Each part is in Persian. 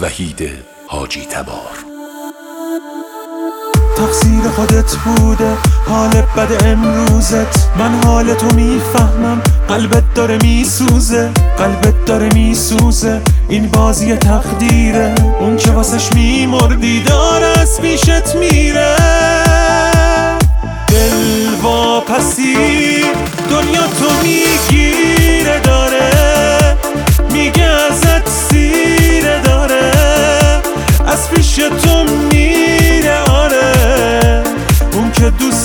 وحید حاجی تبار. تقصیر خودت بوده حال بد امروزت، من حال تو میفهمم، قلبت داره میسوزه، قلبت داره میسوزه، این بازی تقدیره، اون که واسش میمردی داره از پیشت میره. دل واپسی دنیا تو میگیره داره، میگه ازت سیره داره، از پیش تو میره. آره اون که دوست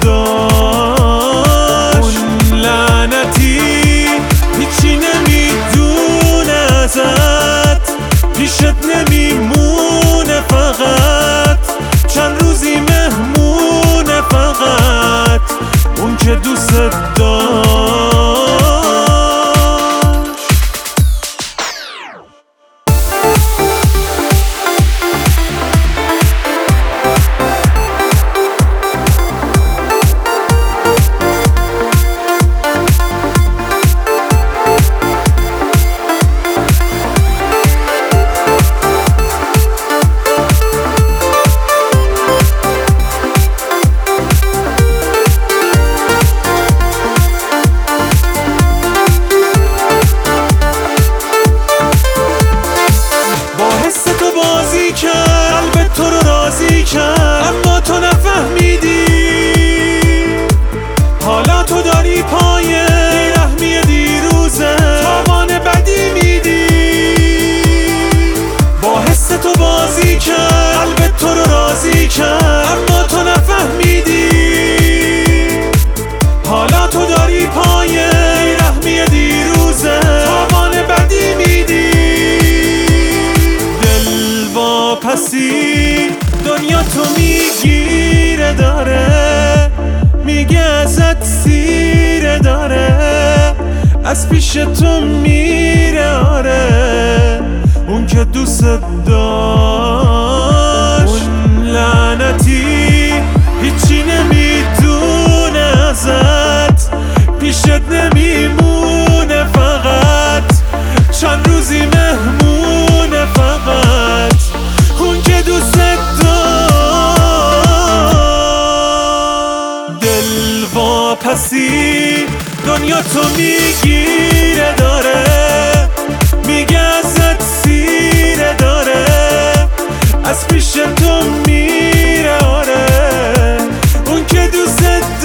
داشت، اون لعنتی هیچی نمیدونه ازت، پیشت نمیمونه، فقط چند روزی مهمونه، فقط اون که دوست داشت. قلبت تو رو راضی کرد اما تو نفهمیدی، حالا تو داری پای رحمی دیروزه تاوان بدی میدی. با حس تو بازی کرد قلبت تو رو راضی کرد اما تو نفهمیدی، حالا تو داری پای رحمی دیروزه تاوان بدی میدی. پسی دنیا تو میگیره داره، میگه ازت سیره داره، از پیش تو میره. آره اون که دوست داشت، اون لعنتی هیچی نمیدونه ازت، پیشت نمیمونه، فقط چند روزی مهمونه، فقط اون که دوست داشت. دل واپسی دنیا تو میگیره داره، میگه ازت سیره داره، از پیش تو میره. آره اون که دوست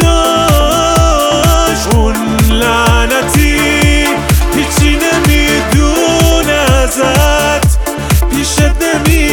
داشت، اون لعنتی هیچی نمیدونه ازت، پیشت نمیره.